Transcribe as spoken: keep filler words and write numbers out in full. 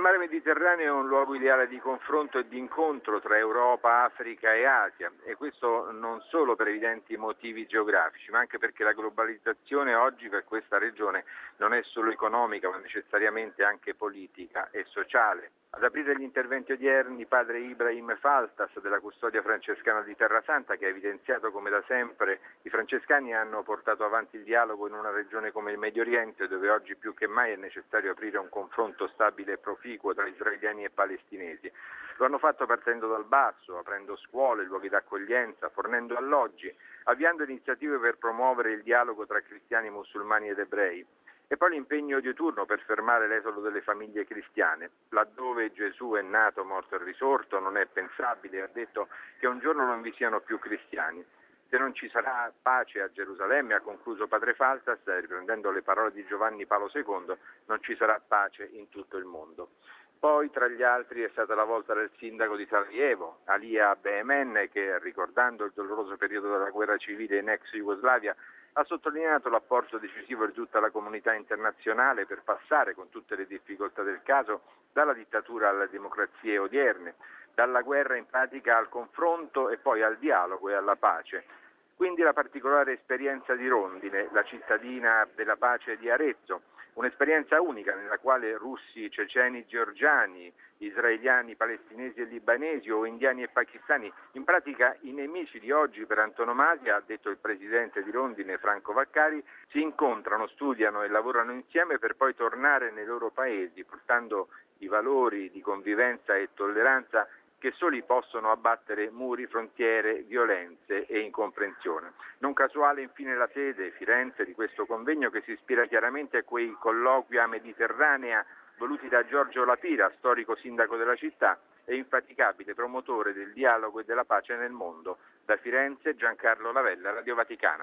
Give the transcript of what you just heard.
mare Mediterraneo è un luogo ideale di confronto e di incontro tra Europa, Africa e Asia, e questo non solo per evidenti motivi geografici, ma anche perché la globalizzazione oggi per questa regione non è solo economica, ma necessariamente anche politica e sociale. Ad aprire gli interventi odierni padre Ibrahim Faltas della Custodia Francescana di Terrasanta, che ha evidenziato come da sempre i francescani hanno portato avanti il dialogo in una regione come il Medio Oriente, dove oggi più che mai è necessario aprire un confronto stabile e proficuo tra israeliani e palestinesi. Lo hanno fatto partendo dal basso, aprendo scuole, luoghi d'accoglienza, fornendo alloggi, avviando iniziative per promuovere il dialogo tra cristiani, musulmani ed ebrei. E poi l'impegno dieturno per fermare l'esodo delle famiglie cristiane. Laddove Gesù è nato, morto e risorto, non è pensabile, ha detto, che un giorno non vi siano più cristiani. Se non ci sarà pace a Gerusalemme, ha concluso padre Faltas, riprendendo le parole di Giovanni Paolo secondo, non ci sarà pace in tutto il mondo. Poi, tra gli altri, è stata la volta del sindaco di Sarajevo, Alija Behemen, che, ricordando il doloroso periodo della guerra civile in ex Jugoslavia, ha sottolineato l'apporto decisivo di tutta la comunità internazionale per passare, con tutte le difficoltà del caso, dalla dittatura alle democrazie odierne, dalla guerra in pratica al confronto e poi al dialogo e alla pace. Quindi la particolare esperienza di Rondine, la cittadina della pace di Arezzo, un'esperienza unica nella quale russi, ceceni, georgiani, israeliani, palestinesi e libanesi o indiani e pakistani, in pratica i nemici di oggi per antonomasia, ha detto il presidente di Rondine Franco Vaccari, si incontrano, studiano e lavorano insieme per poi tornare nei loro paesi, portando i valori di convivenza e tolleranza che soli possono abbattere muri, frontiere, violenze e incomprensione. Non casuale infine la sede, Firenze, di questo convegno che si ispira chiaramente a quei colloquia mediterranea voluti da Giorgio La Pira, storico sindaco della città e infaticabile promotore del dialogo e della pace nel mondo. Da Firenze, Giancarlo Lavella, Radio Vaticana.